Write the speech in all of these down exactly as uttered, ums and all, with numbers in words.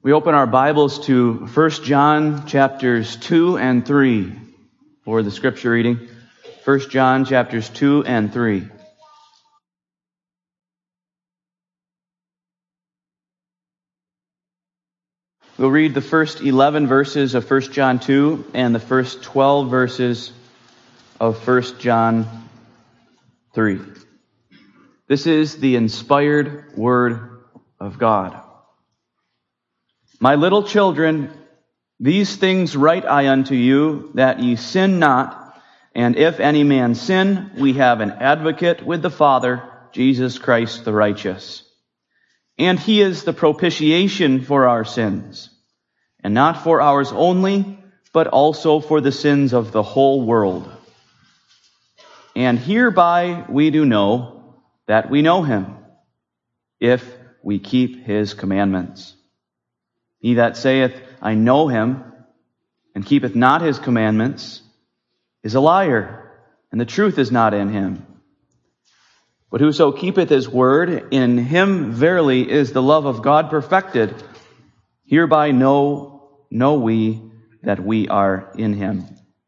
We open our Bibles to First John chapters two and three for the scripture reading. First John chapters two and three. We'll read the first eleven verses of First John two and the first twelve verses of First John three. This is the inspired Word of God. My little children, these things write I unto you, that ye sin not. And if any man sin, we have an advocate with the Father, Jesus Christ the righteous. And he is the propitiation for our sins, and not for ours only, but also for the sins of the whole world. And hereby we do know that we know him, if we keep his commandments. He that saith, I know him, and keepeth not his commandments, is a liar, and the truth is not in him. But whoso keepeth his word, in him verily is the love of God perfected. Hereby know, know we that we are in him.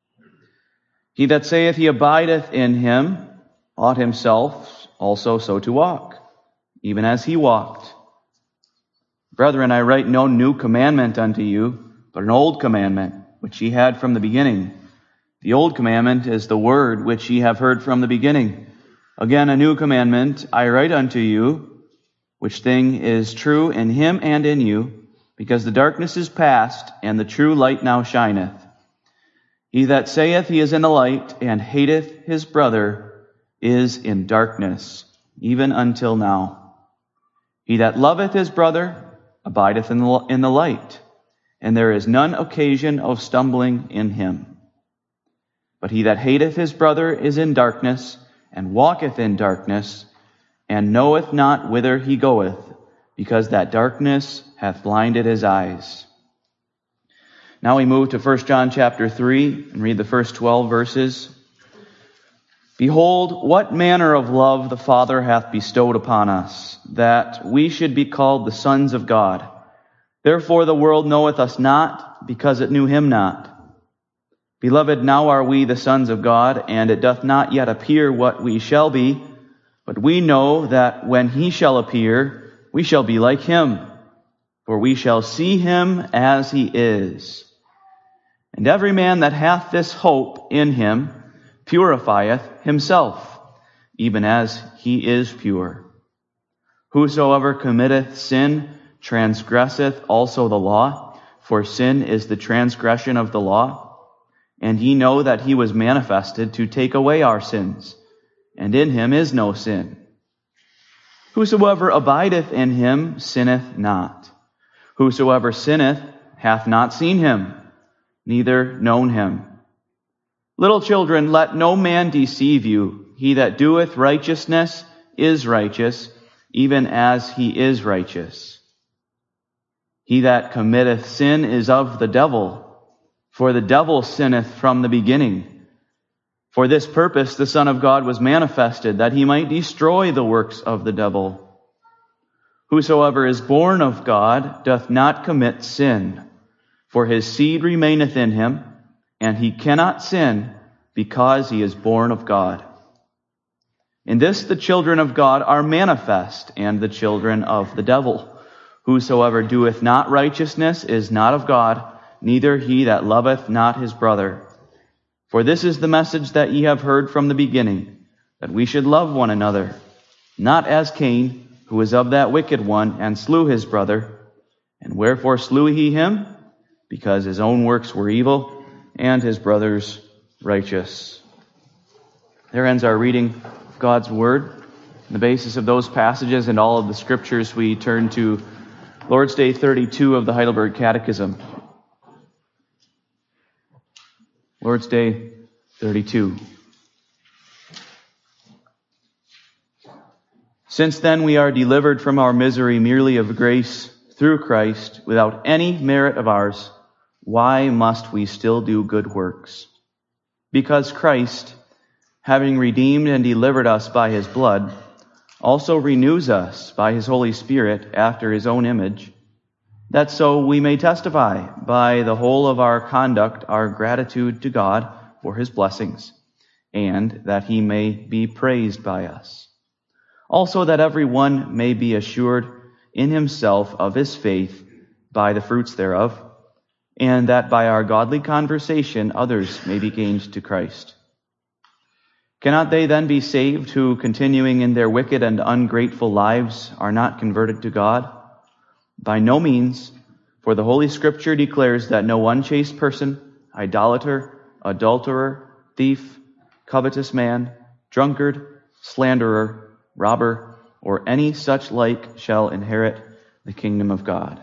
He that saith he abideth in him, ought himself also so to walk, even as he walked. Brethren, I write no new commandment unto you, but an old commandment, which ye had from the beginning. The old commandment is the word which ye have heard from the beginning. Again, a new commandment I write unto you, which thing is true in him and in you, because the darkness is past, and the true light now shineth. He that saith he is in the light, and hateth his brother, is in darkness, even until now. He that loveth his brother abideth in the, in the light, and there is none occasion of stumbling in him. But he that hateth his brother is in darkness, and walketh in darkness, and knoweth not whither he goeth, because that darkness hath blinded his eyes. Now we move to First John chapter three, and read the first twelve verses. Behold, what manner of love the Father hath bestowed upon us, that we should be called the sons of God. Therefore the world knoweth us not, because it knew him not. Beloved, now are we the sons of God, and it doth not yet appear what we shall be, but we know that when he shall appear, we shall be like him, for we shall see him as he is. And every man that hath this hope in him purifieth himself, even as he is pure. Whosoever committeth sin transgresseth also the law, for sin is the transgression of the law. And ye know that he was manifested to take away our sins, and in him is no sin. Whosoever abideth in him sinneth not. Whosoever sinneth hath not seen him, neither known him. Little children, let no man deceive you. He that doeth righteousness is righteous, even as he is righteous. He that committeth sin is of the devil, for the devil sinneth from the beginning. For this purpose the Son of God was manifested, that he might destroy the works of the devil. Whosoever is born of God doth not commit sin, for his seed remaineth in him, and he cannot sin, because he is born of God. In this the children of God are manifest, and the children of the devil. Whosoever doeth not righteousness is not of God, neither he that loveth not his brother. For this is the message that ye have heard from the beginning, that we should love one another, not as Cain, who was of that wicked one, and slew his brother. And wherefore slew he him? Because his own works were evil, and his brother's righteous. There ends our reading of God's Word. On the basis of those passages and all of the scriptures, we turn to Lord's Day thirty-two of the Heidelberg Catechism. Lord's Day thirty-two. Since then we are delivered from our misery merely of grace through Christ, without any merit of ours, why must we still do good works? Because Christ, having redeemed and delivered us by his blood, also renews us by his Holy Spirit after his own image, that so we may testify by the whole of our conduct our gratitude to God for his blessings, and that he may be praised by us. Also that every one may be assured in himself of his faith by the fruits thereof, and that by our godly conversation others may be gained to Christ. Cannot they then be saved who, continuing in their wicked and ungrateful lives, are not converted to God? By no means, for the Holy Scripture declares that no unchaste person, idolater, adulterer, thief, covetous man, drunkard, slanderer, robber, or any such like shall inherit the kingdom of God.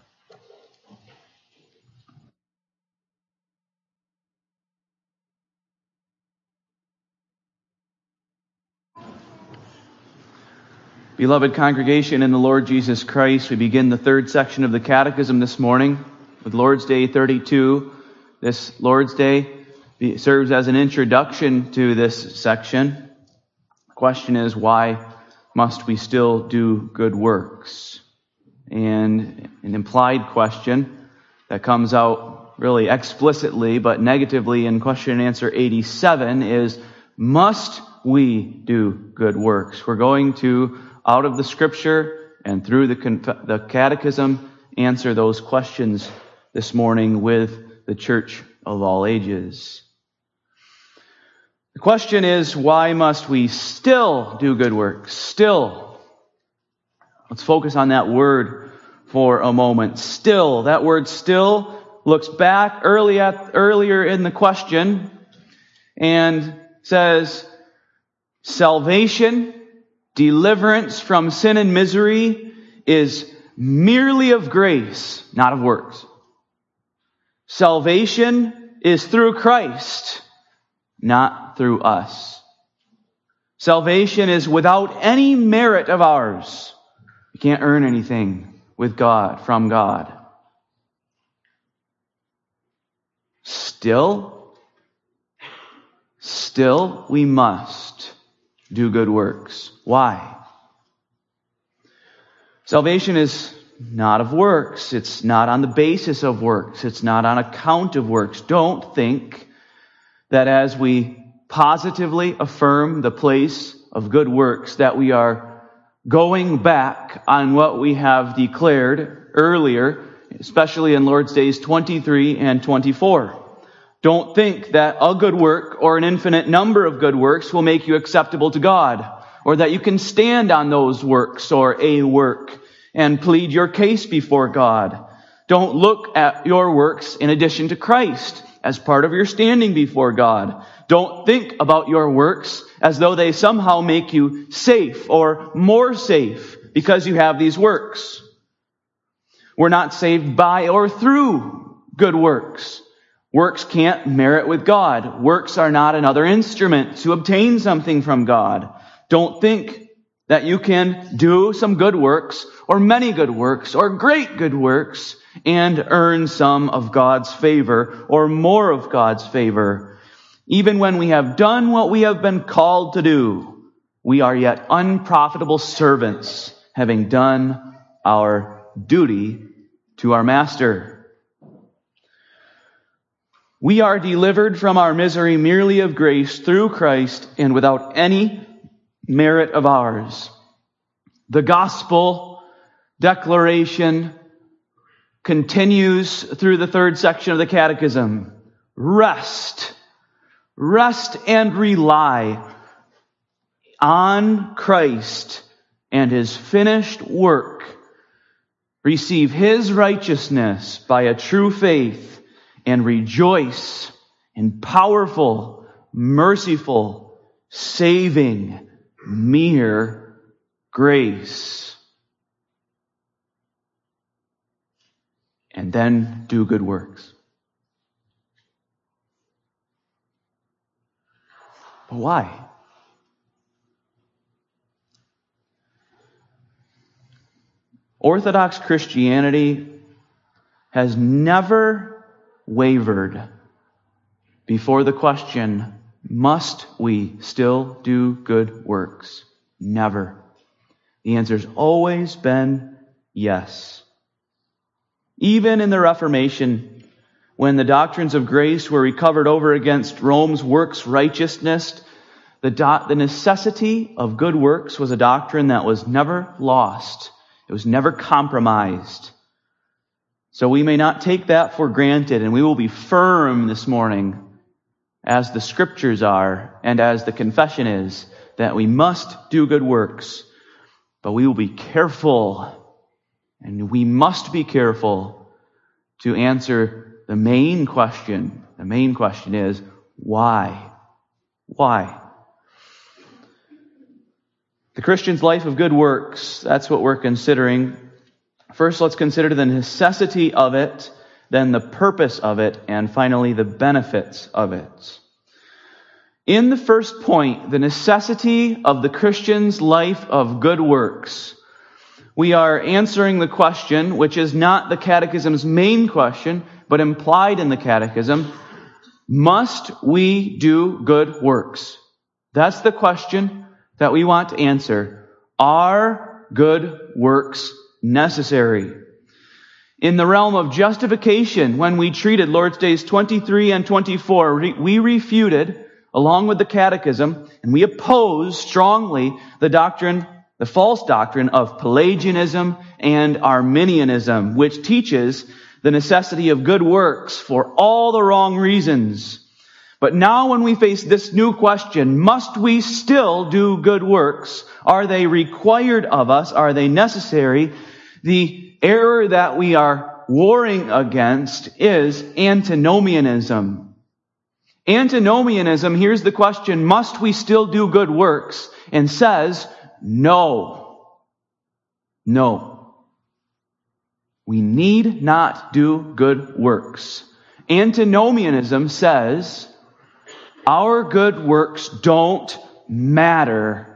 Beloved congregation in the Lord Jesus Christ, we begin the third section of the Catechism this morning with Lord's Day thirty-two. This Lord's Day serves as an introduction to this section. The question is, why must we still do good works? And an implied question that comes out really explicitly but negatively in question and answer eighty-seven is, must we do good works? We're going to, out of the Scripture and through the, the Catechism, answer those questions this morning with the Church of all ages. The question is, why must we still do good works? Still. Let's focus on that word for a moment. Still. That word still looks back early at, earlier in the question and says, salvation, deliverance from sin and misery is merely of grace, not of works. Salvation is through Christ, not through us. Salvation is without any merit of ours. We can't earn anything with God, from God. Still, still we must do good works. Why? Salvation is not of works. It's not on the basis of works. It's not on account of works. Don't think that as we positively affirm the place of good works, that we are going back on what we have declared earlier, especially in Lord's Days twenty-three and twenty-four. Don't think that a good work or an infinite number of good works will make you acceptable to God, or that you can stand on those works or a work and plead your case before God. Don't look at your works in addition to Christ as part of your standing before God. Don't think about your works as though they somehow make you safe or more safe because you have these works. We're not saved by or through good works. Works can't merit with God. Works are not another instrument to obtain something from God. Don't think that you can do some good works or many good works or great good works and earn some of God's favor or more of God's favor. Even when we have done what we have been called to do, we are yet unprofitable servants, having done our duty to our Master. We are delivered from our misery merely of grace through Christ and without any merit of ours. The gospel declaration continues through the third section of the Catechism. Rest. Rest and rely on Christ and his finished work. Receive his righteousness by a true faith and rejoice in powerful, merciful, saving, mere grace. And then do good works. But why? Orthodox Christianity has never wavered before the question, must we still do good works? Never. The answer's always been yes. Even in the Reformation, when the doctrines of grace were recovered over against Rome's works righteousness, the, do- the necessity of good works was a doctrine that was never lost. It was never compromised. So we may not take that for granted, and we will be firm this morning, as the Scriptures are and as the confession is, that we must do good works. But we will be careful, and we must be careful to answer the main question. The main question is, why? Why? The Christian's life of good works, that's what we're considering. First, let's consider the necessity of it, then the purpose of it, and finally the benefits of it. In the first point, the necessity of the Christian's life of good works, we are answering the question, which is not the Catechism's main question, but implied in the Catechism: must we do good works? That's the question that we want to answer. Are good works necessary? In the realm of justification, when we treated Lord's Days twenty-three and twenty-four, we refuted, along with the Catechism, and we opposed strongly the doctrine, the false doctrine of Pelagianism and Arminianism, which teaches the necessity of good works for all the wrong reasons. But now when we face this new question, must we still do good works? Are they required of us? Are they necessary? The error that we are warring against is antinomianism. Antinomianism hears the question, must we still do good works? And says, no. No. We need not do good works. Antinomianism says, our good works don't matter.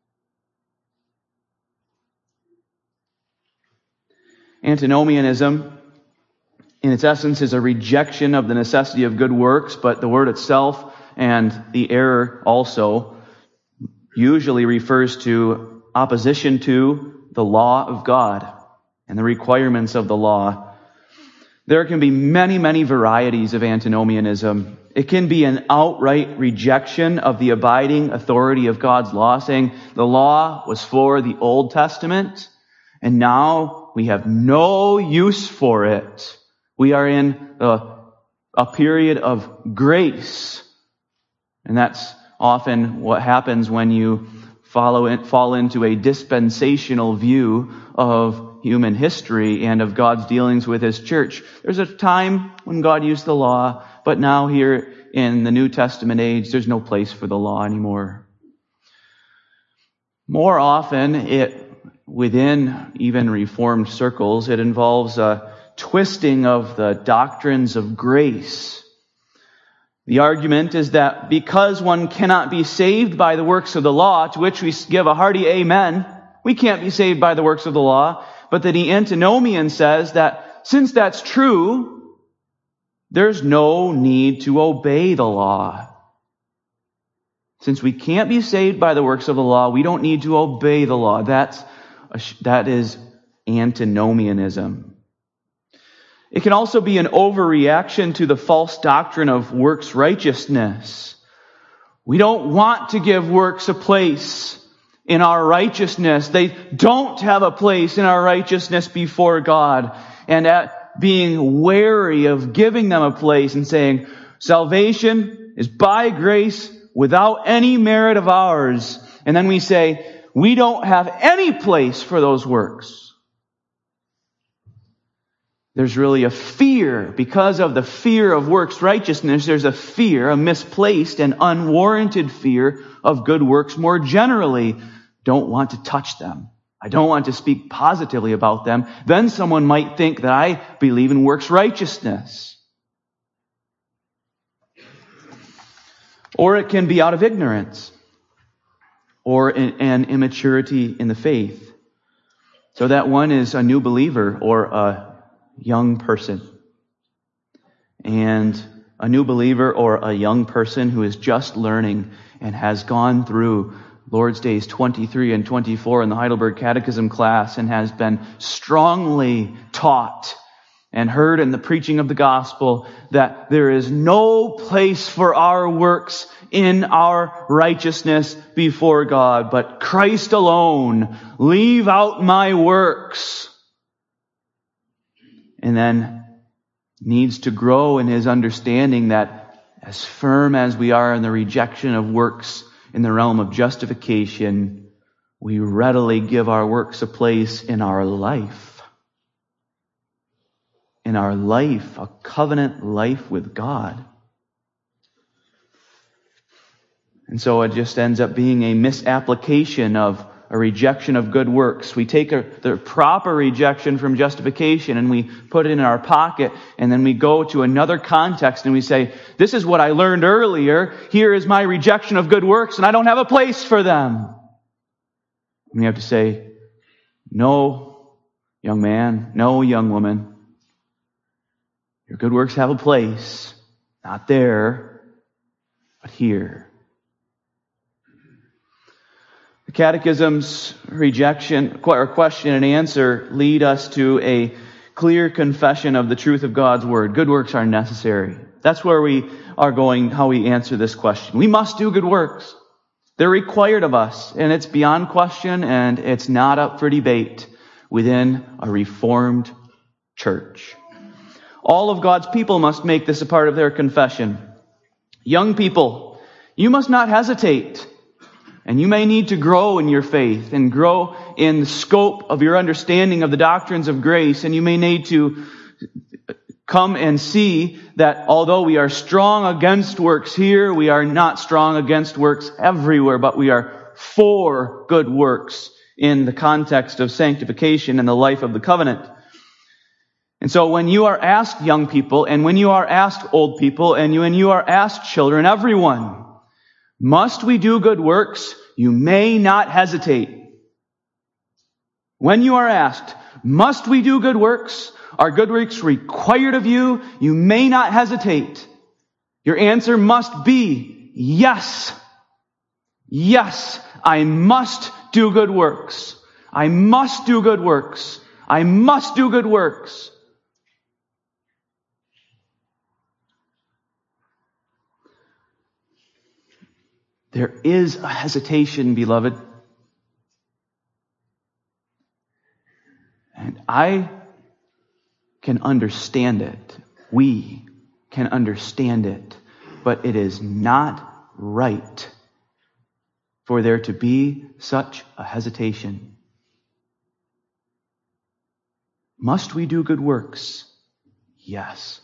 Antinomianism, in its essence, is a rejection of the necessity of good works, but the word itself and the error also usually refers to opposition to the law of God and the requirements of the law. There can be many, many varieties of antinomianism. It can be an outright rejection of the abiding authority of God's law, saying the law was for the Old Testament, and now we have no use for it. We are in a, a period of grace. And that's often what happens when you follow it, fall into a dispensational view of human history and of God's dealings with His church. There's a time when God used the law, but now here in the New Testament age, there's no place for the law anymore. More often, it within even Reformed circles, it involves a twisting of the doctrines of grace. The argument is that because one cannot be saved by the works of the law, to which we give a hearty amen, we can't be saved by the works of the law, but that the antinomian says that since that's true, there's no need to obey the law. Since we can't be saved by the works of the law, we don't need to obey the law. That's that is antinomianism. It can also be an overreaction to the false doctrine of works righteousness. We don't want to give works a place in our righteousness. They don't have a place in our righteousness before God. And at being wary of giving them a place and saying, salvation is by grace without any merit of ours. And then we say, we don't have any place for those works. There's really a fear, because of the fear of works righteousness, there's a fear, a misplaced and unwarranted fear of good works more generally. Don't want to touch them. I don't want to speak positively about them. Then someone might think that I believe in works righteousness. Or it can be out of ignorance or an immaturity in the faith. So that one is a new believer or a young person. And a new believer or a young person who is just learning and has gone through Lord's Days twenty-three and twenty-four in the Heidelberg Catechism class and has been strongly taught and heard in the preaching of the gospel that there is no place for our works in our righteousness before God, but Christ alone. Leave out my works. And then needs to grow in his understanding that as firm as we are in the rejection of works in the realm of justification, we readily give our works a place in our life. In our life, a covenant life with God. And so it just ends up being a misapplication of a rejection of good works. We take a, the proper rejection from justification and we put it in our pocket, and then we go to another context and we say, this is what I learned earlier. Here is my rejection of good works, and I don't have a place for them. And we have to say, no, young man, no, young woman. Your good works have a place, not there, but here. The Catechism's rejection or question and answer lead us to a clear confession of the truth of God's Word. Good works are necessary. That's where we are going, how we answer this question. We must do good works. They're required of us, and it's beyond question, and it's not up for debate within a Reformed church. All of God's people must make this a part of their confession. Young people, you must not hesitate. And you may need to grow in your faith and grow in the scope of your understanding of the doctrines of grace. And you may need to come and see that although we are strong against works here, we are not strong against works everywhere, but we are for good works in the context of sanctification and the life of the covenant. And so when you are asked, young people, and when you are asked, old people, and when you are asked, children, everyone, must we do good works? You may not hesitate. When you are asked, must we do good works? Are good works required of you? You may not hesitate. Your answer must be yes. Yes, I must do good works. I must do good works. I must do good works. There is a hesitation, beloved. And I can understand it. We can understand it. But it is not right for there to be such a hesitation. Must we do good works? Yes.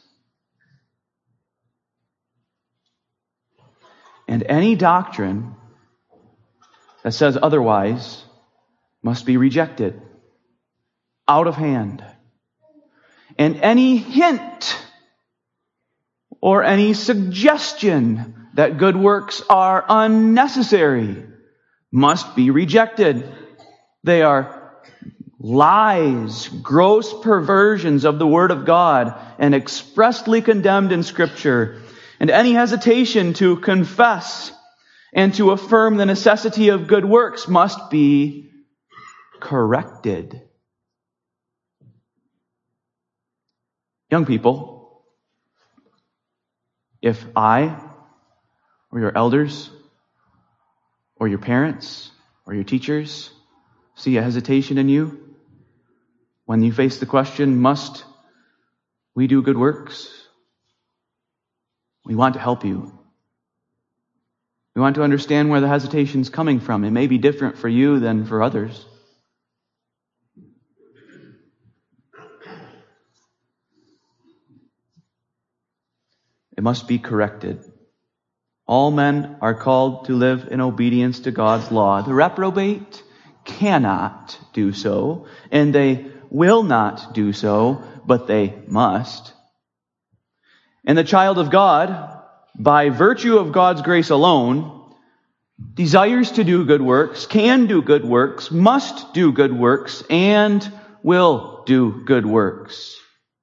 And any doctrine that says otherwise must be rejected out of hand. And any hint or any suggestion that good works are unnecessary must be rejected. They are lies, gross perversions of the Word of God, and expressly condemned in Scripture. And any hesitation to confess and to affirm the necessity of good works must be corrected. Young people, if I or your elders or your parents or your teachers see a hesitation in you when you face the question, must we do good works? We want to help you. We want to understand where the hesitation is coming from. It may be different for you than for others. It must be corrected. All men are called to live in obedience to God's law. The reprobate cannot do so, and they will not do so, but they must. And the child of God, by virtue of God's grace alone, desires to do good works, can do good works, must do good works, and will do good works.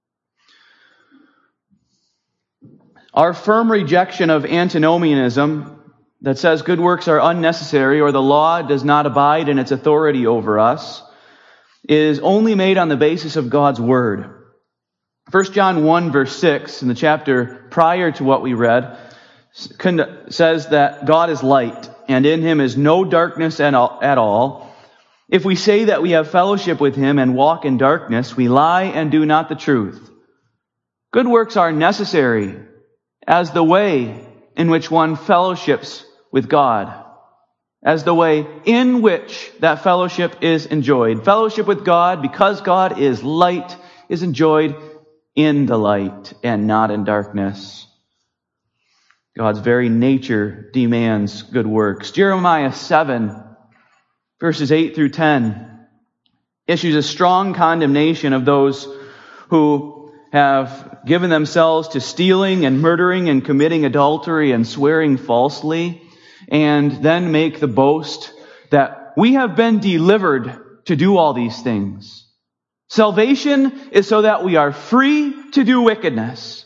Our firm rejection of antinomianism that says good works are unnecessary or the law does not abide in its authority over us is only made on the basis of God's Word. First John one, verse six, in the chapter prior to what we read, says that God is light, and in Him is no darkness at all. If we say that we have fellowship with Him and walk in darkness, we lie and do not the truth. Good works are necessary as the way in which one fellowships with God, as the way in which that fellowship is enjoyed. Fellowship with God, because God is light, is enjoyed in the light and not in darkness. God's very nature demands good works. Jeremiah seven, verses eight through ten, issues a strong condemnation of those who have given themselves to stealing and murdering and committing adultery and swearing falsely, and then make the boast that we have been delivered to do all these things. Salvation is so that we are free to do wickedness.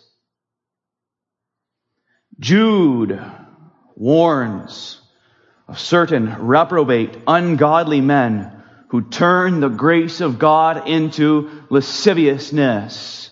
Jude warns of certain reprobate, ungodly men who turn the grace of God into lasciviousness.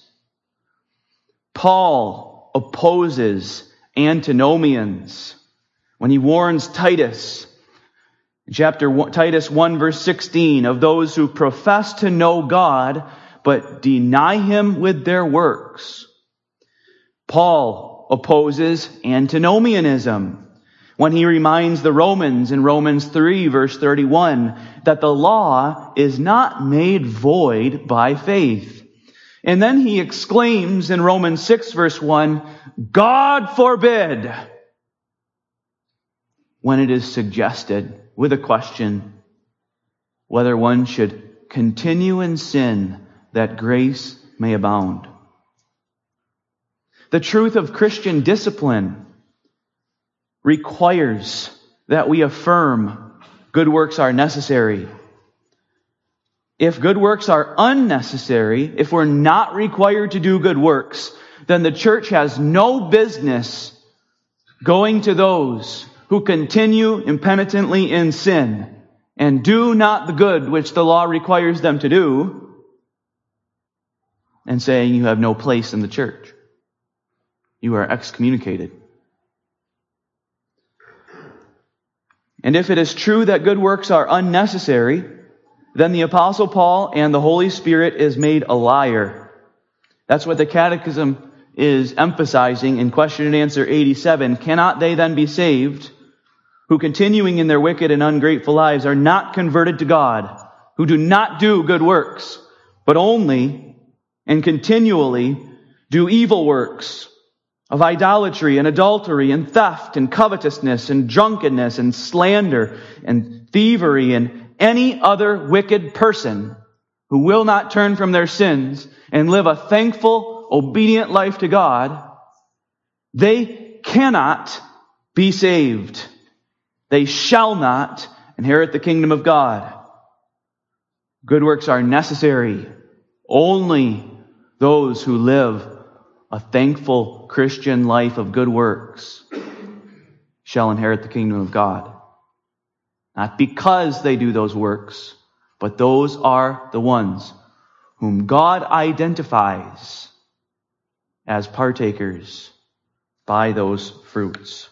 Paul opposes antinomians when he warns Titus, chapter one, Titus one, verse sixteen, of those who profess to know God but deny Him with their works. Paul opposes antinomianism when he reminds the Romans in Romans three, verse thirty-one, that the law is not made void by faith. And then he exclaims in Romans six, verse one, God forbid, when it is suggested with a question whether one should continue in sin that grace may abound. The truth of Christian discipline requires that we affirm good works are necessary. If good works are unnecessary, if we're not required to do good works, then the church has no business going to those who continue impenitently in sin and do not the good which the law requires them to do, and saying you have no place in the church. You are excommunicated. And if it is true that good works are unnecessary, then the Apostle Paul and the Holy Spirit is made a liar. That's what the Catechism is emphasizing in question and answer eighty-seven. Cannot they then be saved who, continuing in their wicked and ungrateful lives, are not converted to God, who do not do good works, but only and continually do evil works of idolatry and adultery and theft and covetousness and drunkenness and slander and thievery and any other wicked person who will not turn from their sins and live a thankful, obedient life to God, they cannot be saved. They shall not inherit the kingdom of God. Good works are necessary. Only those who live a thankful Christian life of good works shall inherit the kingdom of God. Not because they do those works, but those are the ones whom God identifies as partakers by those fruits.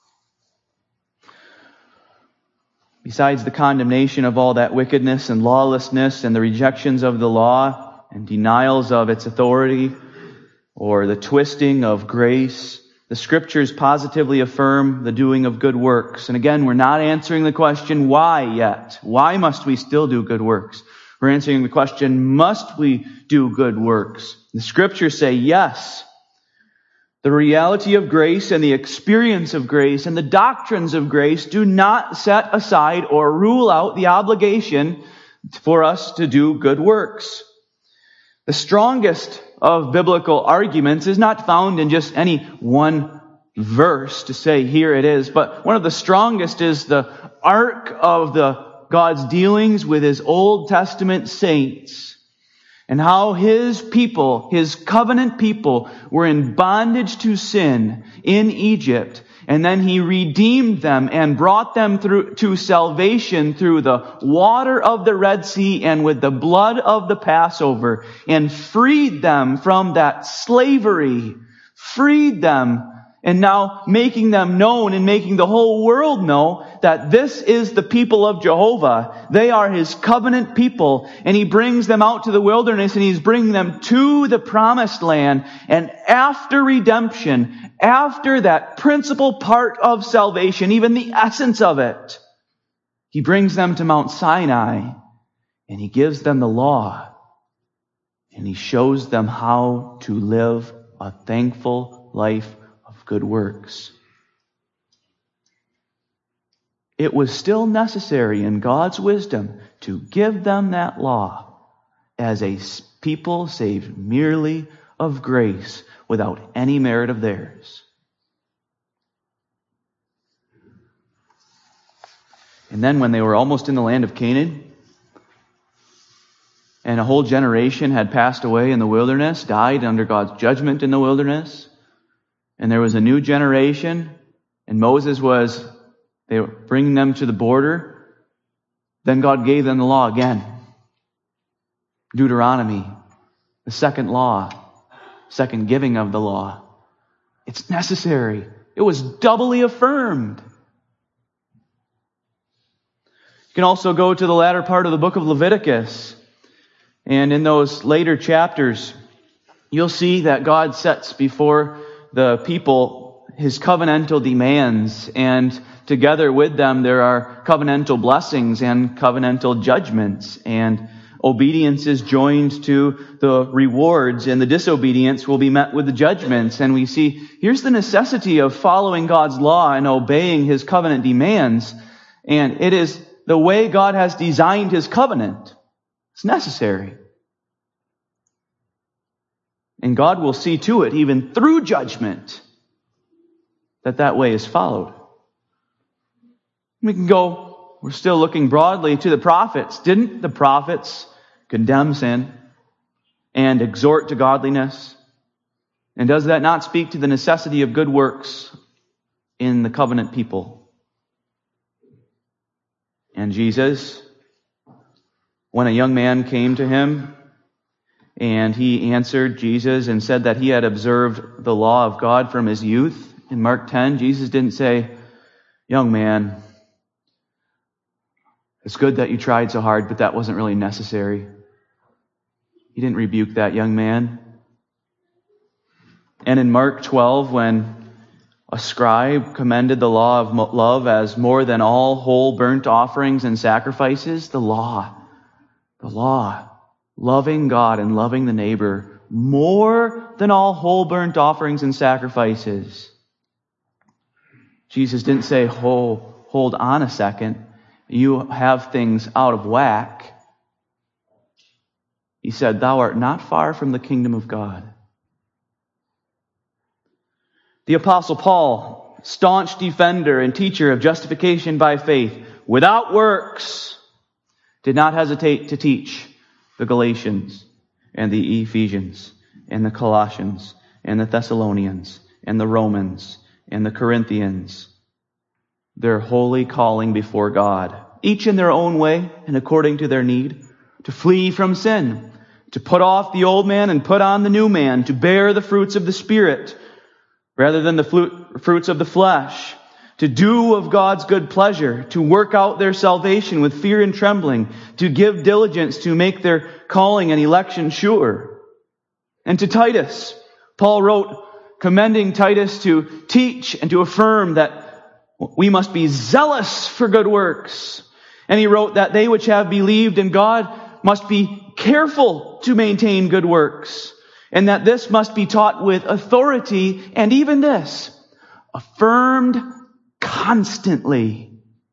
Besides the condemnation of all that wickedness and lawlessness and the rejections of the law and denials of its authority or the twisting of grace, the Scriptures positively affirm the doing of good works. And again, we're not answering the question, why yet? Why must we still do good works? We're answering the question, must we do good works? The Scriptures say yes. The reality of grace and the experience of grace and the doctrines of grace do not set aside or rule out the obligation for us to do good works. The strongest of biblical arguments is not found in just any one verse to say, here it is, but one of the strongest is the arc of the God's dealings with His Old Testament saints. and how his people, his covenant people, were in bondage to sin in Egypt. And then he redeemed them and brought them through to salvation through the water of the Red Sea and with the blood of the Passover, and freed them from that slavery, freed them, and now making them known and making the whole world know that this is the people of Jehovah. They are his covenant people. And he brings them out to the wilderness, and he's bringing them to the promised land. And after redemption, after that principal part of salvation, even the essence of it, he brings them to Mount Sinai, and he gives them the law. And he shows them how to live a thankful life of good works. It was still necessary in God's wisdom to give them that law as a people saved merely of grace without any merit of theirs. And then when they were almost in the land of Canaan, and a whole generation had passed away in the wilderness, died under God's judgment in the wilderness, and there was a new generation, and Moses was, they were bringing them to the border, then God gave them the law again. Deuteronomy, the second law, second giving of the law. It's necessary. It was doubly affirmed. You can also go to the latter part of the book of Leviticus, and in those later chapters, you'll see that God sets before the people his covenantal demands, and together with them there are covenantal blessings and covenantal judgments, and obedience is joined to the rewards, and the disobedience will be met with the judgments. And we see here's the necessity of following God's law and obeying his covenant demands, and it is the way God has designed his covenant. It's necessary. And God will see to it, even through judgment, that that way is followed. We can go, we're still looking broadly to the prophets. Didn't the prophets condemn sin and exhort to godliness? And does that not speak to the necessity of good works in the covenant people? And Jesus, when a young man came to him, and he answered Jesus and said that he had observed the law of God from his youth, in Mark ten, Jesus didn't say, "Young man, it's good that you tried so hard, but that wasn't really necessary." He didn't rebuke that young man. And in Mark twelve, when a scribe commended the law of love as more than all whole burnt offerings and sacrifices, the law, the law, loving God and loving the neighbor more than all whole burnt offerings and sacrifices. Jesus didn't say, "Oh, hold on a second. You have things out of whack." He said, "Thou art not far from the kingdom of God." The Apostle Paul, staunch defender and teacher of justification by faith without works, did not hesitate to teach the Galatians and the Ephesians and the Colossians and the Thessalonians and the Romans and the Corinthians their holy calling before God, each in their own way and according to their need, to flee from sin, to put off the old man and put on the new man, to bear the fruits of the Spirit rather than the fruits of the flesh, to do of God's good pleasure, to work out their salvation with fear and trembling, to give diligence to make their calling and election sure. And to Titus, Paul wrote, commending Titus to teach and to affirm that we must be zealous for good works. And he wrote that they which have believed in God must be careful to maintain good works, and that this must be taught with authority, and even this, affirmed constantly.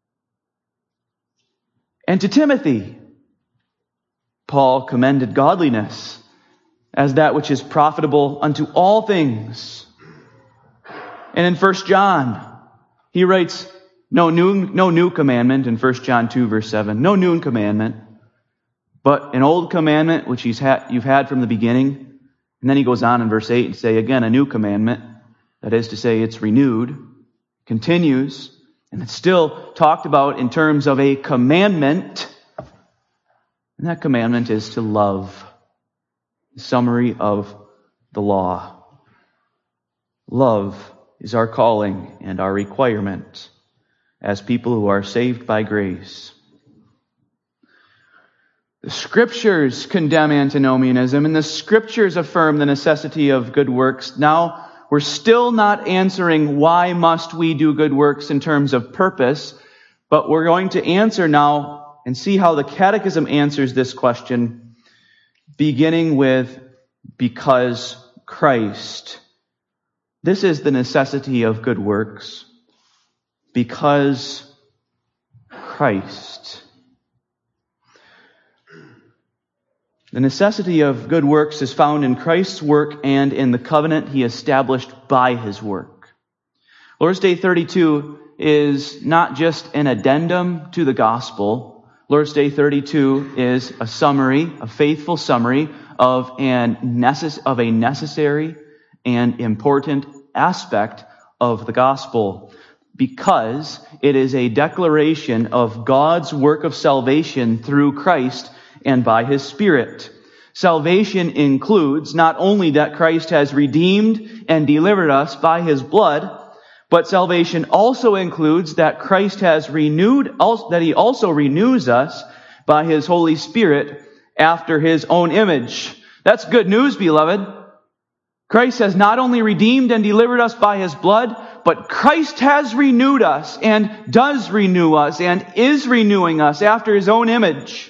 And to Timothy, Paul commended godliness as that which is profitable unto all things. And in First John, he writes, no new, no new commandment in First John two, verse seven. No new commandment, but an old commandment which he's had, you've had from the beginning. And then he goes on in verse eight and say, again, a new commandment. That is to say, it's renewed, continues, and it's still talked about in terms of a commandment. And that commandment is to love. The summary of the law. Love is our calling and our requirement as people who are saved by grace. The Scriptures condemn antinomianism, and the Scriptures affirm the necessity of good works. Now, we're still not answering why must we do good works in terms of purpose, but we're going to answer now and see how the Catechism answers this question, beginning with because Christ. This is the necessity of good works, because Christ. The necessity of good works is found in Christ's work and in the covenant he established by his work. Lord's Day thirty-two is not just an addendum to the gospel. Lord's Day thirty-two is a summary, a faithful summary of, an necess- of a necessary and important aspect of the gospel, because it is a declaration of God's work of salvation through Christ and by his Spirit. Salvation includes not only that Christ has redeemed and delivered us by his blood, but salvation also includes that Christ has renewed, that he also renews us by his Holy Spirit after his own image. That's good news, beloved. Christ has not only redeemed and delivered us by his blood, but Christ has renewed us and does renew us and is renewing us after his own image.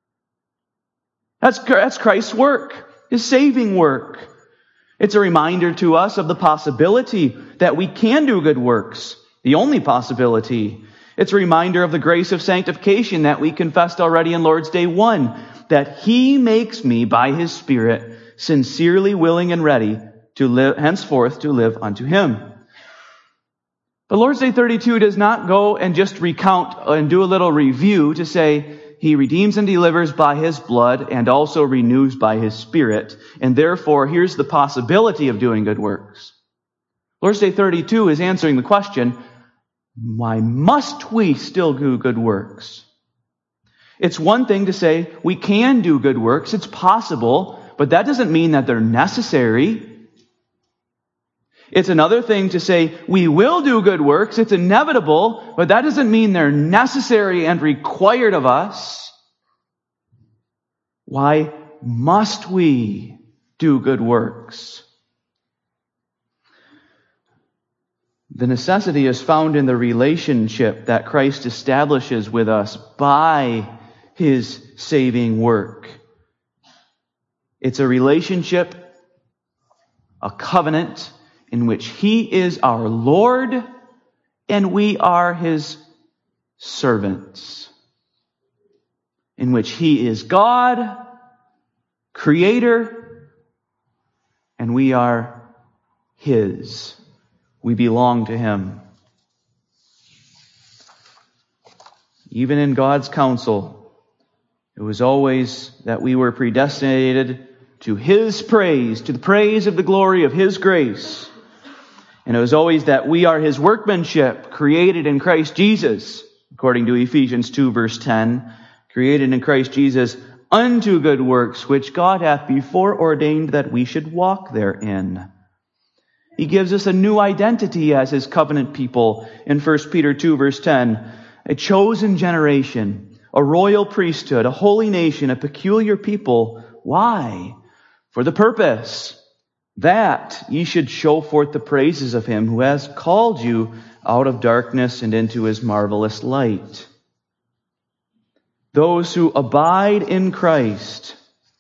That's, that's Christ's work, his saving work. It's a reminder to us of the possibility that we can do good works, the only possibility. It's a reminder of the grace of sanctification that we confessed already in Lord's Day one, that he makes me by his Spirit sincerely willing and ready to live, henceforth to live unto him. But Lord's Day thirty-two does not go and just recount and do a little review to say, he redeems and delivers by his blood and also renews by his Spirit. And therefore, here's the possibility of doing good works. Lord's Day thirty-two is answering the question, why must we still do good works? It's one thing to say we can do good works. It's possible, but that doesn't mean that they're necessary. It's another thing to say we will do good works. It's inevitable, but that doesn't mean they're necessary and required of us. Why must we do good works? The necessity is found in the relationship that Christ establishes with us by his saving work. It's a relationship, a covenant, in which he is our Lord and we are his servants. In which he is God, Creator, and we are his. We belong to him. Even in God's counsel, it was always that we were predestinated to his praise, to the praise of the glory of his grace. And it was always that we are his workmanship, created in Christ Jesus, according to Ephesians two, verse ten, created in Christ Jesus unto good works, which God hath before ordained that we should walk therein. He gives us a new identity as his covenant people in First Peter two, verse ten, a chosen generation, a royal priesthood, a holy nation, a peculiar people. Why? For the purpose that ye should show forth the praises of him who has called you out of darkness and into his marvelous light. Those who abide in Christ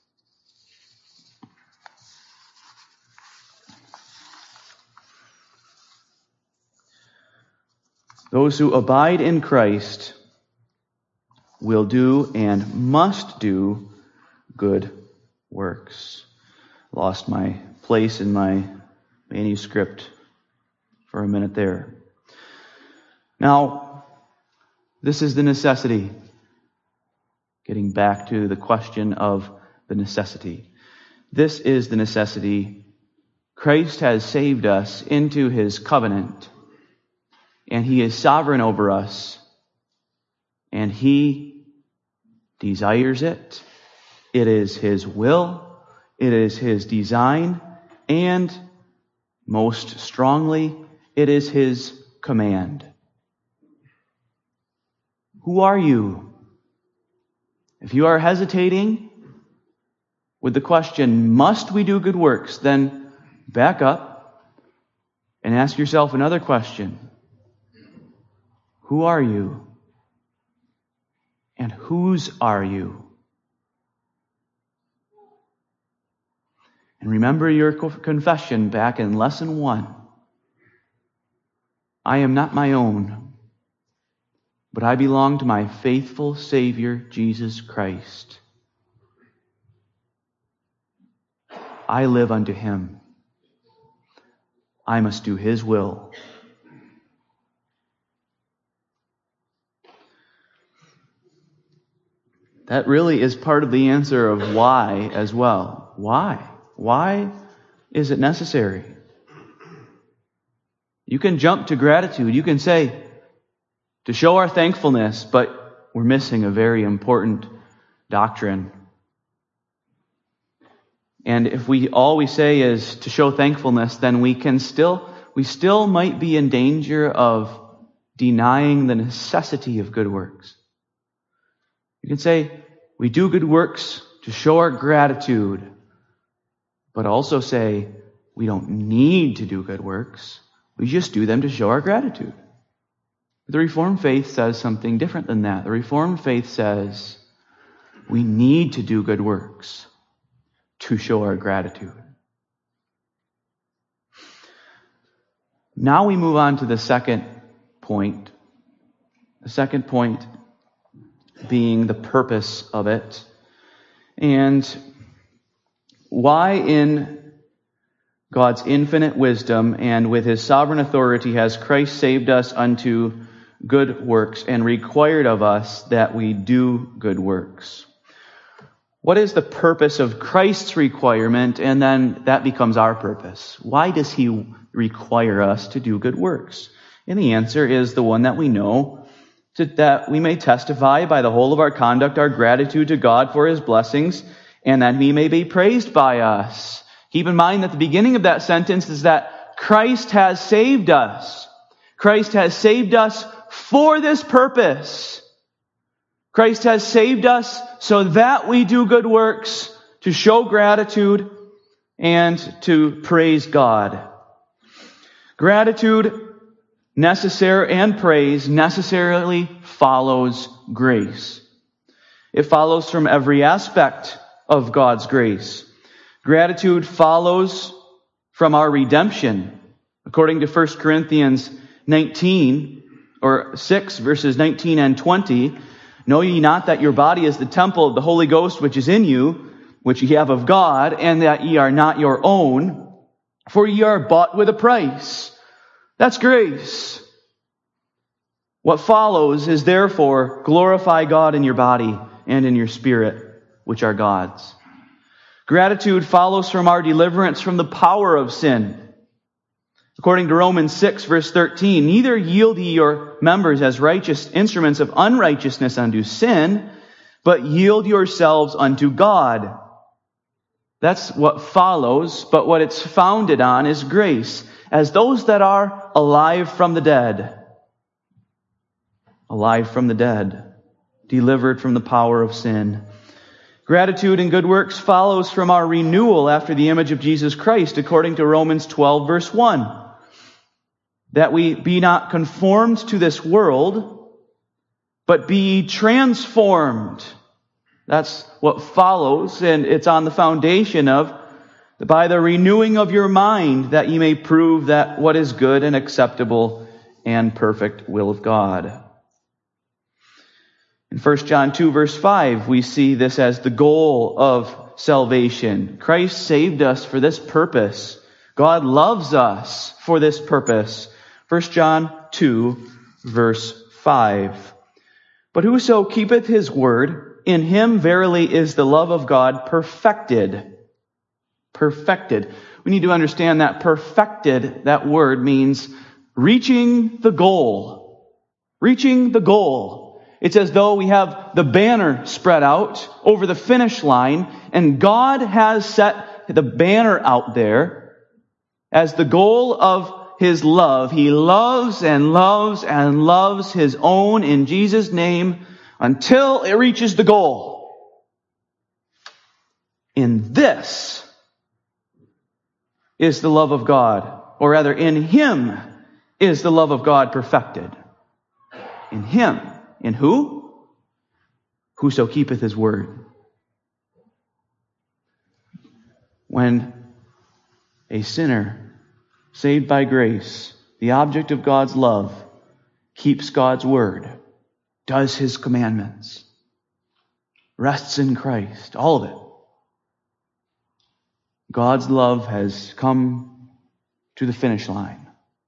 Those who abide in Christ will do and must do good works. Lost my place in my manuscript for a minute there. Now, this is the necessity. Getting back to the question of the necessity. This is the necessity. Christ has saved us into his covenant, and he is sovereign over us, and he desires it. It is his will, it is his design, and most strongly, it is his command. Who are you? If you are hesitating with the question, must we do good works? Then back up and ask yourself another question. Who are you? And whose are you? And remember your confession back in lesson one. I am not my own, but I belong to my faithful Savior, Jesus Christ. I live unto him. I must do his will. That really is part of the answer of why as well. Why? Why is it necessary? You can jump to gratitude. You can say, to show our thankfulness, but we're missing a very important doctrine. And if we all we say is to show thankfulness, then we can still, we still might be in danger of denying the necessity of good works. You can say, we do good works to show our gratitude, but also say, we don't need to do good works. We just do them to show our gratitude. The Reformed faith says something different than that. The Reformed faith says, we need to do good works to show our gratitude. Now we move on to the second point. The second point being the purpose of it. And why in God's infinite wisdom and with his sovereign authority has Christ saved us unto good works and required of us that we do good works? What is the purpose of Christ's requirement? And then that becomes our purpose. Why does he require us to do good works? And the answer is the one that we know, to, that we may testify by the whole of our conduct our gratitude to God for his blessings, and that he may be praised by us. Keep in mind that the beginning of that sentence is that Christ has saved us. Christ has saved us for this purpose. Christ has saved us so that we do good works to show gratitude and to praise God. Gratitude necessary and praise necessarily follows grace. It follows from every aspect of God's grace. Gratitude follows from our redemption. According to First Corinthians nineteen, or six, verses nineteen and twenty, know ye not that your body is the temple of the Holy Ghost which is in you, which ye have of God, and that ye are not your own, for ye are bought with a price. That's grace. What follows is therefore glorify God in your body and in your spirit, which are God's. Gratitude follows from our deliverance from the power of sin. According to Romans six, verse thirteen, neither yield ye your members as righteous instruments of unrighteousness unto sin, but yield yourselves unto God. That's what follows, but what it's founded on is grace, as those that are alive from the dead. Alive from the dead, delivered from the power of sin. Gratitude and good works follows from our renewal after the image of Jesus Christ, according to Romans twelve, verse one. That we be not conformed to this world, but be transformed. That's what follows, and it's on the foundation of, by the renewing of your mind, that ye may prove that what is good and acceptable and perfect will of God. In First John two, verse five, we see this as the goal of salvation. Christ saved us for this purpose. God loves us for this purpose. First John two, verse five. But whoso keepeth his word, in him verily is the love of God perfected. Perfected. We need to understand that perfected, that word means reaching the goal. Reaching the goal. It's as though we have the banner spread out over the finish line, and God has set the banner out there as the goal of his love. He loves and loves and loves his own in Jesus' name until it reaches the goal. In this is the love of God, or rather in him is the love of God perfected. In him. In who? Whoso keepeth his word. When a sinner saved by grace, the object of God's love, keeps God's word, does his commandments, rests in Christ, all of it, God's love has come to the finish line.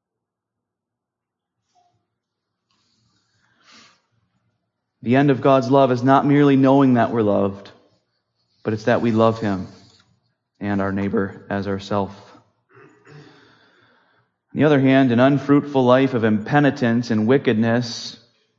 The end of God's love is not merely knowing that we're loved, but it's that we love him and our neighbor as ourselves. On the other hand, an unfruitful life of impenitence and wickedness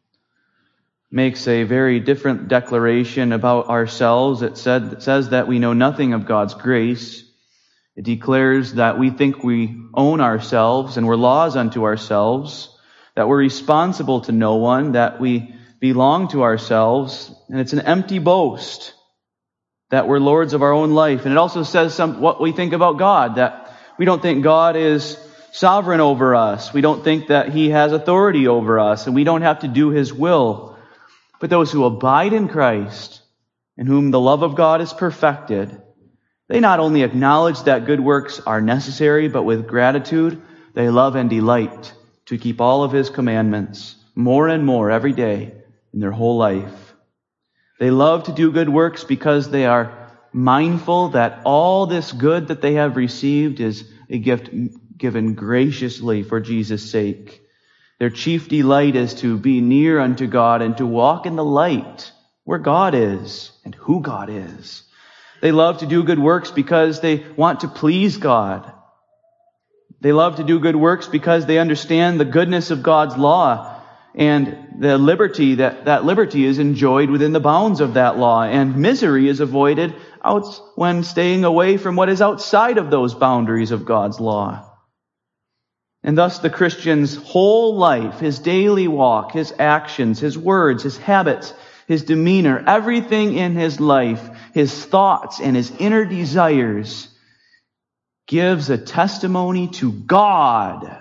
makes a very different declaration about ourselves. It said, it says that we know nothing of God's grace. It declares that we think we own ourselves and we're laws unto ourselves, that we're responsible to no one, that we belong to ourselves, and it's an empty boast that we're lords of our own life. And it also says some, what we think about God, that we don't think God is sovereign over us. We don't think that he has authority over us, and we don't have to do his will. But those who abide in Christ, in whom the love of God is perfected, they not only acknowledge that good works are necessary, but with gratitude, they love and delight to keep all of his commandments more and more every day in their whole life. They love to do good works because they are mindful that all this good that they have received is a gift given graciously for Jesus' sake. Their chief delight is to be near unto God and to walk in the light where God is and who God is. They love to do good works because they want to please God. They love to do good works because they understand the goodness of God's law and the liberty that that liberty is enjoyed within the bounds of that law, and misery is avoided out when staying away from what is outside of those boundaries of God's law. And thus the Christian's whole life, his daily walk, his actions, his words, his habits, his demeanor, everything in his life, his thoughts and his inner desires gives a testimony to God.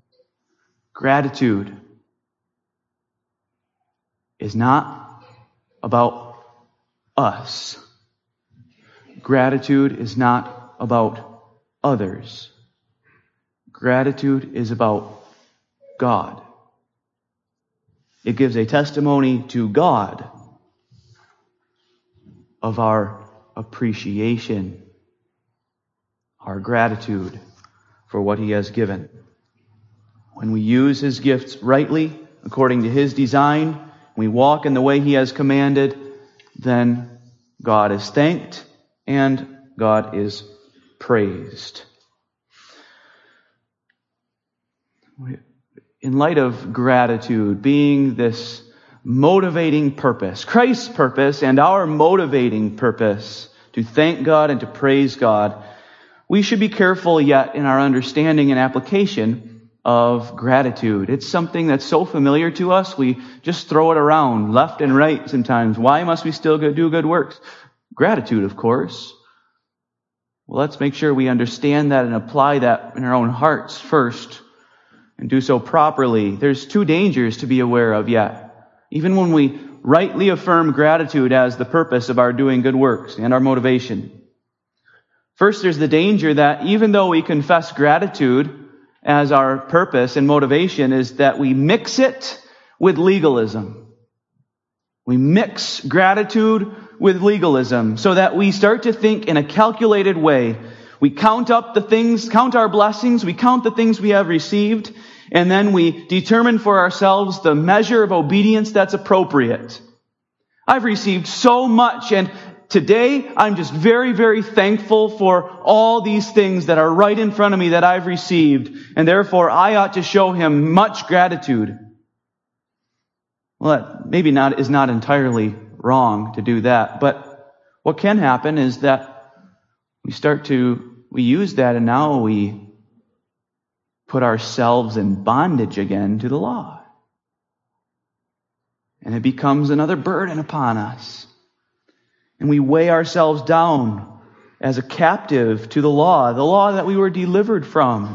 Gratitude is not about us. Gratitude is not about others. Gratitude is about God. It gives a testimony to God of our appreciation, our gratitude for what he has given. When we use his gifts rightly, according to his design, we walk in the way he has commanded, then God is thanked and God is praised. In light of gratitude being this motivating purpose, Christ's purpose and our motivating purpose to thank God and to praise God, we should be careful yet in our understanding and application of gratitude. It's something that's so familiar to us, we just throw it around left and right sometimes. Why must we still do good works? Gratitude, of course. Well, let's make sure we understand that and apply that in our own hearts first, and do so properly. There's two dangers to be aware of yet. Even when we rightly affirm gratitude as the purpose of our doing good works and our motivation. First, there's the danger that even though we confess gratitude as our purpose and motivation, is that we mix it with legalism. We mix gratitude with legalism so that we start to think in a calculated way. We count up the things, count our blessings, we count the things we have received, and then we determine for ourselves the measure of obedience that's appropriate. I've received so much, and today I'm just very, very thankful for all these things that are right in front of me that I've received, and therefore I ought to show Him much gratitude. Well, that maybe not is not entirely wrong to do that, but what can happen is that we start to, we use that and now we put ourselves in bondage again to the law. And it becomes another burden upon us. And we weigh ourselves down as a captive to the law, the law that we were delivered from.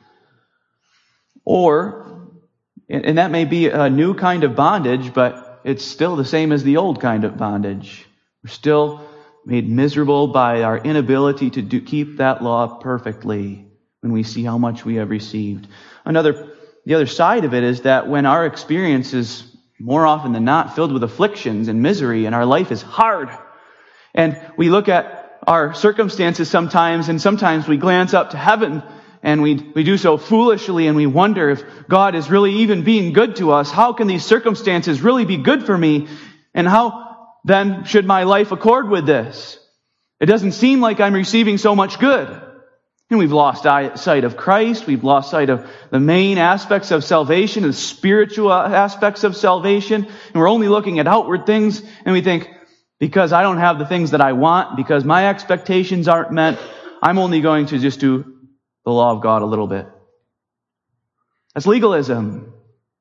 Or, and that may be a new kind of bondage, but it's still the same as the old kind of bondage. We're still made miserable by our inability to do, keep that law perfectly when we see how much we have received. Another, the other side of it is that when our experience is more often than not filled with afflictions and misery, and our life is hard, and we look at our circumstances sometimes, and sometimes we glance up to heaven, and we we do so foolishly, and we wonder if God is really even being good to us. How can these circumstances really be good for me? And how then should my life accord with this? It doesn't seem like I'm receiving so much good. And we've lost sight of Christ. We've lost sight of the main aspects of salvation, the spiritual aspects of salvation. And we're only looking at outward things. And we think, because I don't have the things that I want, because my expectations aren't met, I'm only going to just do the law of God a little bit. That's legalism.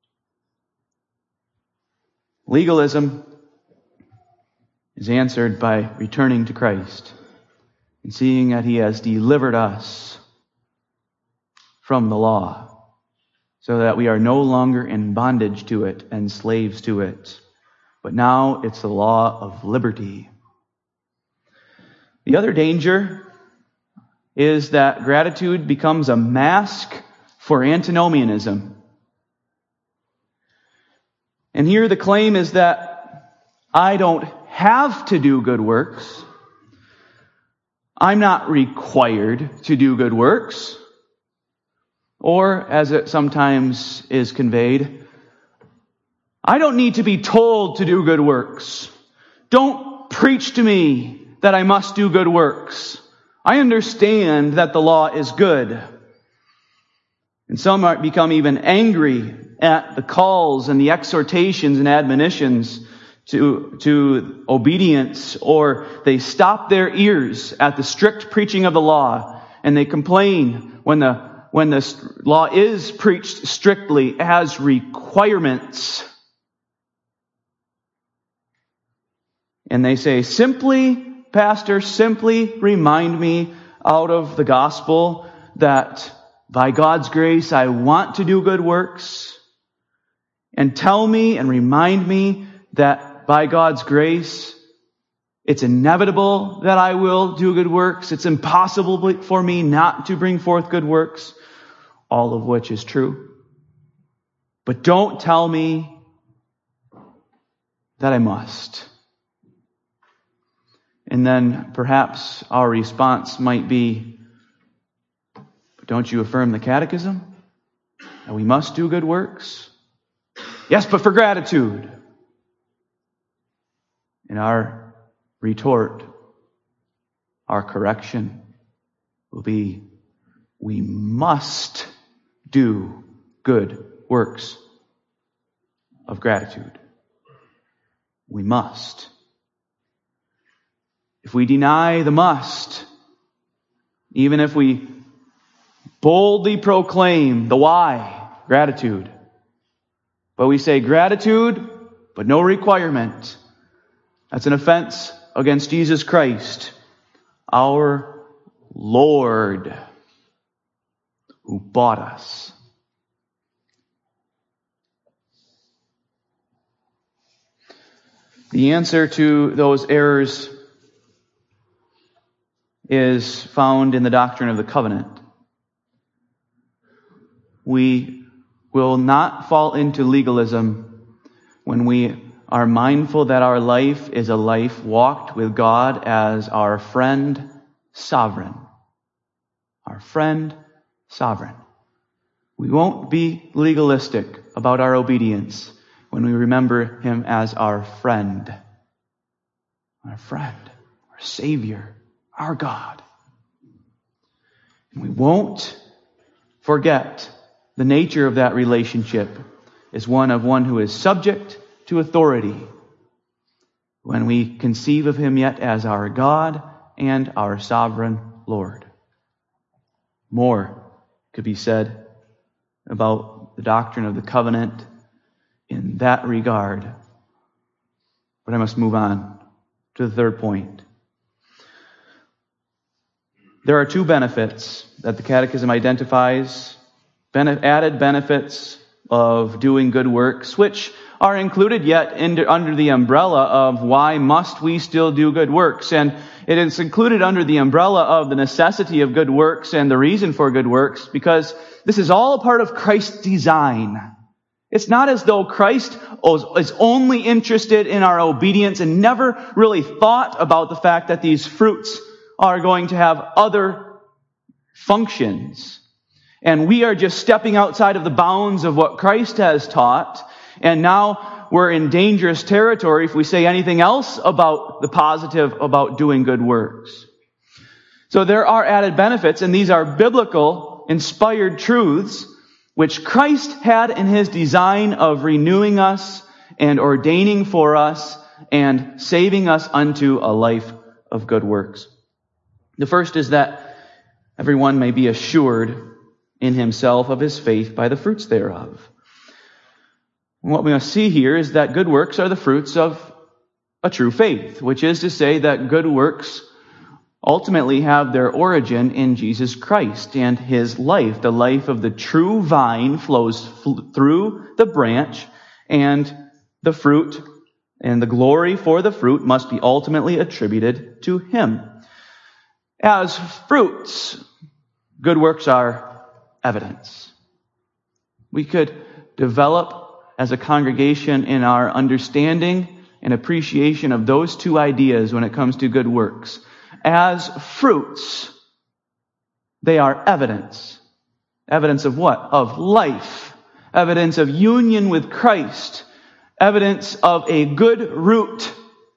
Legalism is answered by returning to Christ and seeing that He has delivered us from the law so that we are no longer in bondage to it and slaves to it. But now it's the law of liberty. The other danger is that gratitude becomes a mask for antinomianism. And here the claim is that I don't have to do good works. I'm not required to do good works. Or, as it sometimes is conveyed, I don't need to be told to do good works. Don't preach to me that I must do good works. I understand that the law is good. And some might become even angry at the calls and the exhortations and admonitions to, to obedience, or they stop their ears at the strict preaching of the law, and they complain when the, when the law is preached strictly as requirements. And they say, simply, Pastor, simply remind me out of the gospel that by God's grace I want to do good works, and tell me and remind me that by God's grace it's inevitable that I will do good works. It's impossible for me not to bring forth good works, all of which is true. But don't tell me that I must. And then perhaps our response might be, but don't you affirm the catechism that we must do good works? Yes, but for gratitude. And our retort, our correction will be, we must do good works of gratitude. We must. If we deny the must, even if we boldly proclaim the why, gratitude, but we say gratitude, but no requirement, that's an offense against Jesus Christ, our Lord, who bought us. The answer to those errors is found in the doctrine of the covenant. We will not fall into legalism when we are mindful that our life is a life walked with God as our friend sovereign. Our friend sovereign. We won't be legalistic about our obedience when we remember Him as our friend our friend, our Savior, our God. And we won't forget the nature of that relationship is one of one who is subject to authority when we conceive of him yet as our God and our sovereign Lord. More could be said about the doctrine of the covenant in that regard. But I must move on to the third point. There are two benefits that the Catechism identifies, added benefits of doing good works, which are included yet in, under the umbrella of why must we still do good works. And it is included under the umbrella of the necessity of good works and the reason for good works, because this is all a part of Christ's design. It's not as though Christ is only interested in our obedience and never really thought about the fact that these fruits are going to have other functions. And we are just stepping outside of the bounds of what Christ has taught. And now we're in dangerous territory if we say anything else about the positive about doing good works. So there are added benefits, and these are biblical, inspired truths, which Christ had in his design of renewing us and ordaining for us and saving us unto a life of good works. The first is that everyone may be assured in himself of his faith by the fruits thereof. And what we must see here is that good works are the fruits of a true faith, which is to say that good works ultimately have their origin in Jesus Christ and his life. The life of the true vine flows fl- through the branch, and the fruit and the glory for the fruit must be ultimately attributed to him. As fruits, good works are evidence. We could develop as a congregation in our understanding and appreciation of those two ideas when it comes to good works. As fruits, they are evidence. Evidence of what? Of life. Evidence of union with Christ. Evidence of a good root.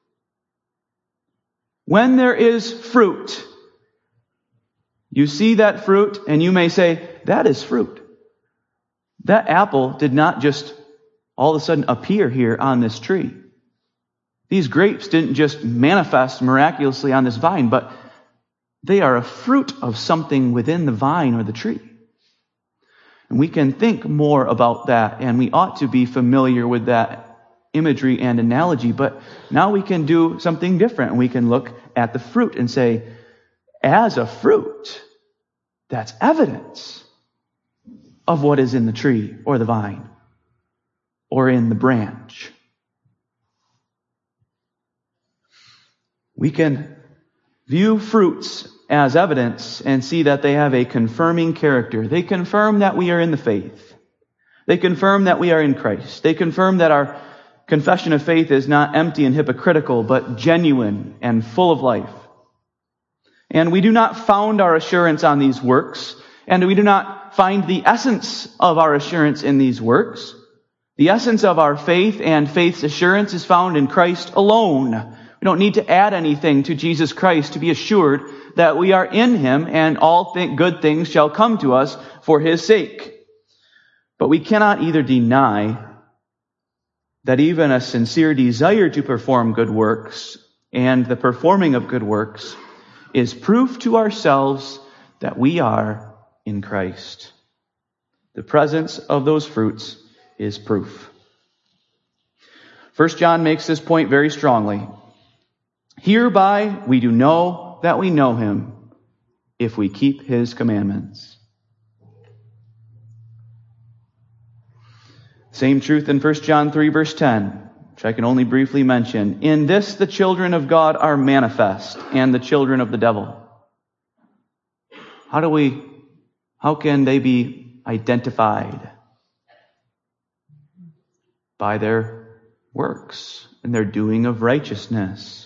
When there is fruit, you see that fruit and you may say, that is fruit. That apple did not just all of a sudden appear here on this tree. These grapes didn't just manifest miraculously on this vine, but they are a fruit of something within the vine or the tree. And we can think more about that, and we ought to be familiar with that imagery and analogy, but now we can do something different. We can look at the fruit and say, as a fruit, that's evidence of what is in the tree or the vine or in the branch. We can view fruits as evidence and see that they have a confirming character. They confirm that we are in the faith. They confirm that we are in Christ. They confirm that our confession of faith is not empty and hypocritical, but genuine and full of life. And we do not found our assurance on these works, and we do not find the essence of our assurance in these works. The essence of our faith and faith's assurance is found in Christ alone. We don't need to add anything to Jesus Christ to be assured that we are in him and all th- good things shall come to us for his sake. But we cannot either deny that even a sincere desire to perform good works and the performing of good works is proof to ourselves that we are in Christ. The presence of those fruits is proof. First John makes this point very strongly. Hereby we do know that we know him, if we keep his commandments. Same truth in First John three, verse ten, which I can only briefly mention. In this the children of God are manifest, and the children of the devil. How do we, how can they be identified? By their works and their doing of righteousness.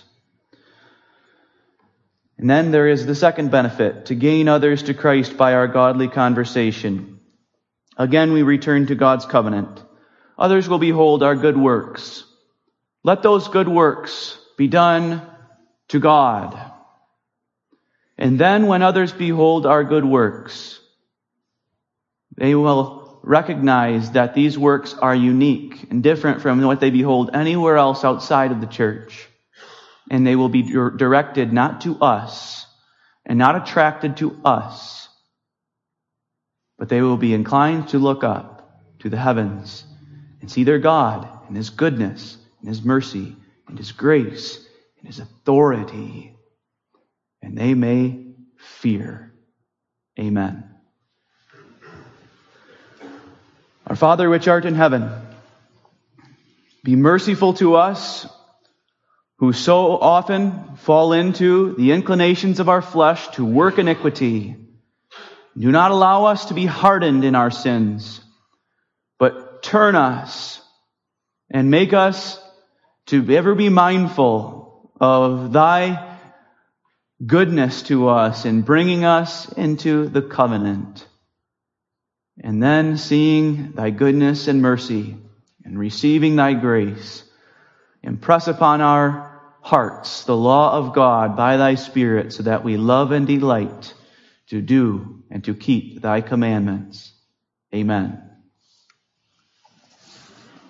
And then there is the second benefit, to gain others to Christ by our godly conversation. Again, we return to God's covenant. Others will behold our good works. Let those good works be done to God. And then when others behold our good works, they will recognize that these works are unique and different from what they behold anywhere else outside of the church. And they will be directed not to us and not attracted to us, but they will be inclined to look up to the heavens and see their God and His goodness and His mercy and His grace and His authority. And they may fear. Amen. Our Father which art in heaven, be merciful to us who so often fall into the inclinations of our flesh to work iniquity. Do not allow us to be hardened in our sins, but turn us and make us to ever be mindful of Thy goodness to us in bringing us into the covenant. And then seeing Thy goodness and mercy and receiving Thy grace, impress upon our hearts the law of God by Thy Spirit, so that we love and delight to do and to keep Thy commandments. Amen.